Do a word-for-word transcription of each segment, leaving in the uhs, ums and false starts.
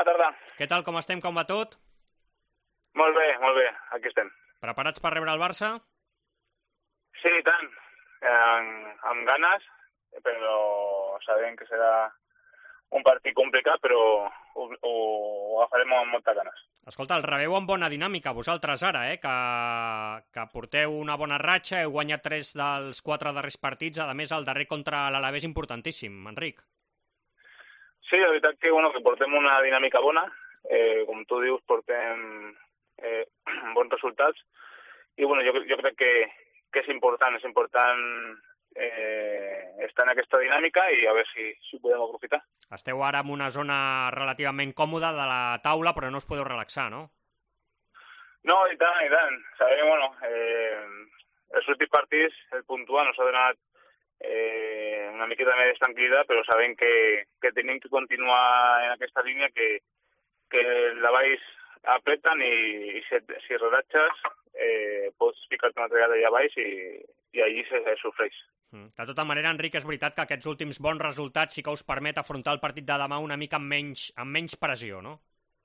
tarda. Què tal, com estem, com va tot? Molt bé, molt bé, aquí estem. Preparats per rebre el Barça? Sí, i tant. Eh, amb ganes, però sabem que serà un partit complicat, però ho, ho agafarem amb moltes ganes. Escolta, el rebeu amb bona dinàmica, vosaltres ara, eh? que, que porteu una bona ratxa, heu guanyat tres dels quatre darrers partits, a més el darrer contra l'Alavés importantíssim, Enric. Sí, la veritat que, bueno, que portem una dinàmica bona, eh, com tu dius, portem eh, bons resultats, i bueno, jo, jo crec que, que és important, és important eh, estar en aquesta dinàmica i a veure si, si ho podem aprofitar. Esteu ara en una zona relativament còmoda de la taula, però no us podeu relaxar, no? No, i tant, i tant. Sabem, bueno, eh, els últims partits, el puntual nos ha donat eh, una miqueta més de tranquil·litat, però sabem que, que tenim que continuar en aquesta línia, que, que la baix apreten i, i si, si redatges eh, pots ficar-te una altra vegada allà baix i, i allí se, se sofreix. De tota manera, Enric, és veritat que aquests últims bons resultats sí que us permet afrontar el partit de demà una mica amb menys, amb menys pressió, no?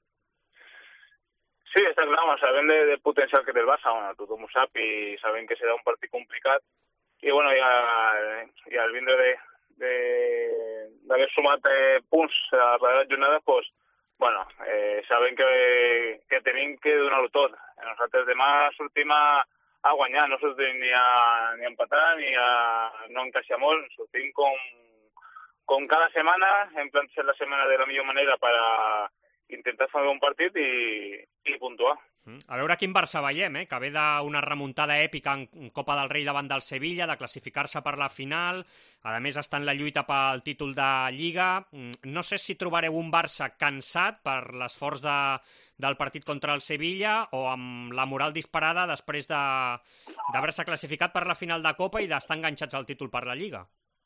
Sí, està clar, sabem de, de potencial que té el Barça, bueno, tothom ho sap i sabem que serà un partit complicat i bueno, ja, ja al vindre de, de, d'haver sumat eh, punts a les jornades, pues, bueno, eh, sabem que, que tenim que donar-ho tot. Nosaltres demà sortim a, a guanyar, no sortim ni a, ni a empatar ni a no encaixar molt, sortim com, com cada setmana, hem plantejat la setmana de la millor manera per a intentar fer un partit i, i puntuar. A veure quin Barça veiem, eh? que ve d'una remuntada èpica en Copa del Rei davant del Sevilla, de classificar-se per la final, a més està en la lluita pel títol de Lliga. No sé si trobareu un Barça cansat per l'esforç de, del partit contra el Sevilla o amb la moral disparada després de, d'haver-se classificat per la final de Copa i d'estar enganxats al títol per la Lliga.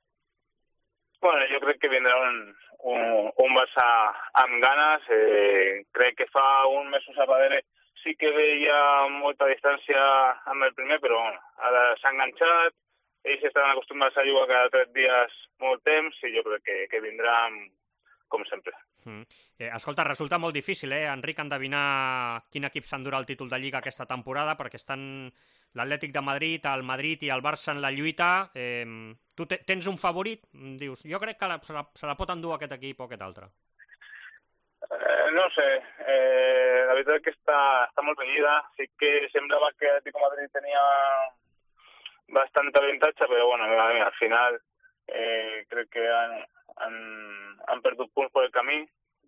Bueno, jo crec que vindrà un, un, un Barça amb ganes. Eh, crec que fa un mes a darrere sí que veia molta distància amb el primer, però bueno, ara s'ha enganxat, ells estaven acostumats a jugar cada tres dies molt temps i jo crec que, que vindran com sempre. Mm. Eh, escolta, resulta molt difícil, eh, Enric, endevinar quin equip s'endurà el títol de Lliga aquesta temporada, perquè estan l'Atlètic de Madrid, el Madrid i el Barça en la lluita. Eh, tu te, tens un favorit? Dius, jo crec que la, se, la, se la pot endur aquest equip o aquest altre. Eh, no sé, eh, la veritat és que està, està molt renyida. Sí que semblava que l'Atlético de Madrid tenia bastant avantatge, però bueno, al final eh, crec que han, han, han perdut punts per el camí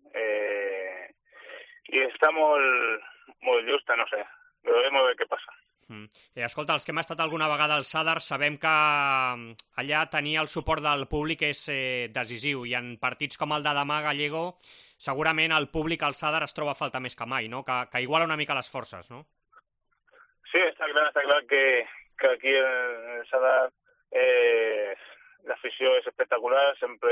eh, i està molt, molt justa, no sé, però hem de veure què passa. Mm. Eh, escolta, els que hem estat alguna vegada al Sadar sabem que allà tenir el suport del públic és eh, decisiu i en partits com el de demà, Gallego, segurament el públic al Sadar es troba a falta més que mai, no? que, que iguala una mica les forces, no? Sí, està clar, està clar que, que aquí el Sadar eh, l'afició és espectacular, sempre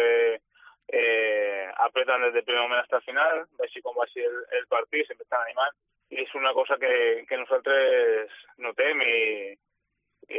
eh, apretan des del primer moment fins al final, així com va ser el, el partit, sempre estan animant. I és una cosa que, que nosaltres notem i, i,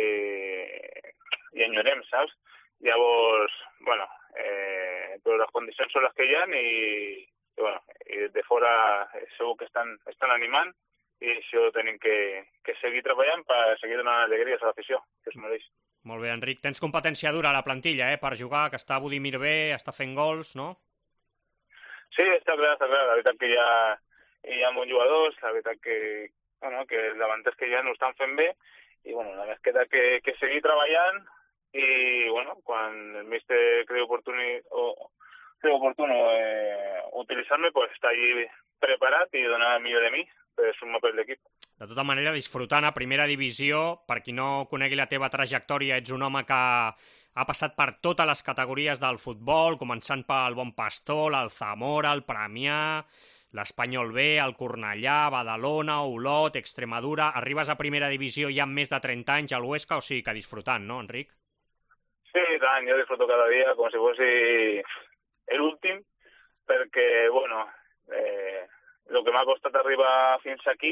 i enyorem, saps? Llavors, bueno, eh, però les condicions són les que hi ha i, i, bueno, i des de fora segur que estan, estan animant i això tenim que, que seguir treballant per seguir donant alegries a l'afició, que es mereix. Molt bé, Enric. Tens competència dura a la plantilla, eh, per jugar, que està Budimir bé, està fent gols, no? Sí, està clar, està clar. La veritat que hi ha hi ha bons jugadors, la veritat que, bueno, que els davanters que ja no estan fent bé i bueno, només queda que, que seguir treballant i bueno, quan el míster creu oportuni, o, creu oportuno eh, utilitzar-me, pues està allí preparat i donar el millor de mi per sumar per l'equip. De tota manera, disfrutant a primera divisió, per qui no conegui la teva trajectòria, ets un home que ha passat per totes les categories del futbol, començant pel Bon Pastor, el Zamora, el Premià, l'Espanyol B, el Cornellà, Badalona, Olot, Extremadura... Arribes a primera divisió ja amb més de trenta anys al Huesca, o sigui que disfrutant, no, Enric? Sí, tant, jo disfruto cada dia com si fos l'últim, perquè, bueno, eh, el que m'ha costat arribar fins aquí,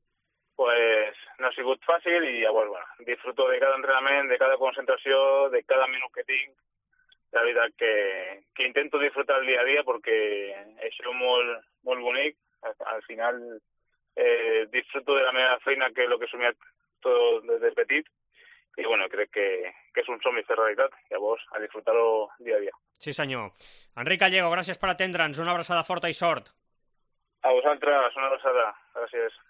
pues no ha sigut fàcil i llavors, bueno, disfruto de cada entrenament, de cada concentració, de cada minut que tinc. La veritat que, que intento disfrutar el dia a dia perquè això és molt, molt bonic final eh, disfruto de la meva feina, que és el que he somiat tot des de petit, i bueno, crec que, que és un somni fer realitat, llavors a disfrutar-ho dia a dia. Sí senyor. Enric Gallego, gràcies per atendre'ns, una abraçada forta i sort. A vosaltres, una abraçada, gràcies.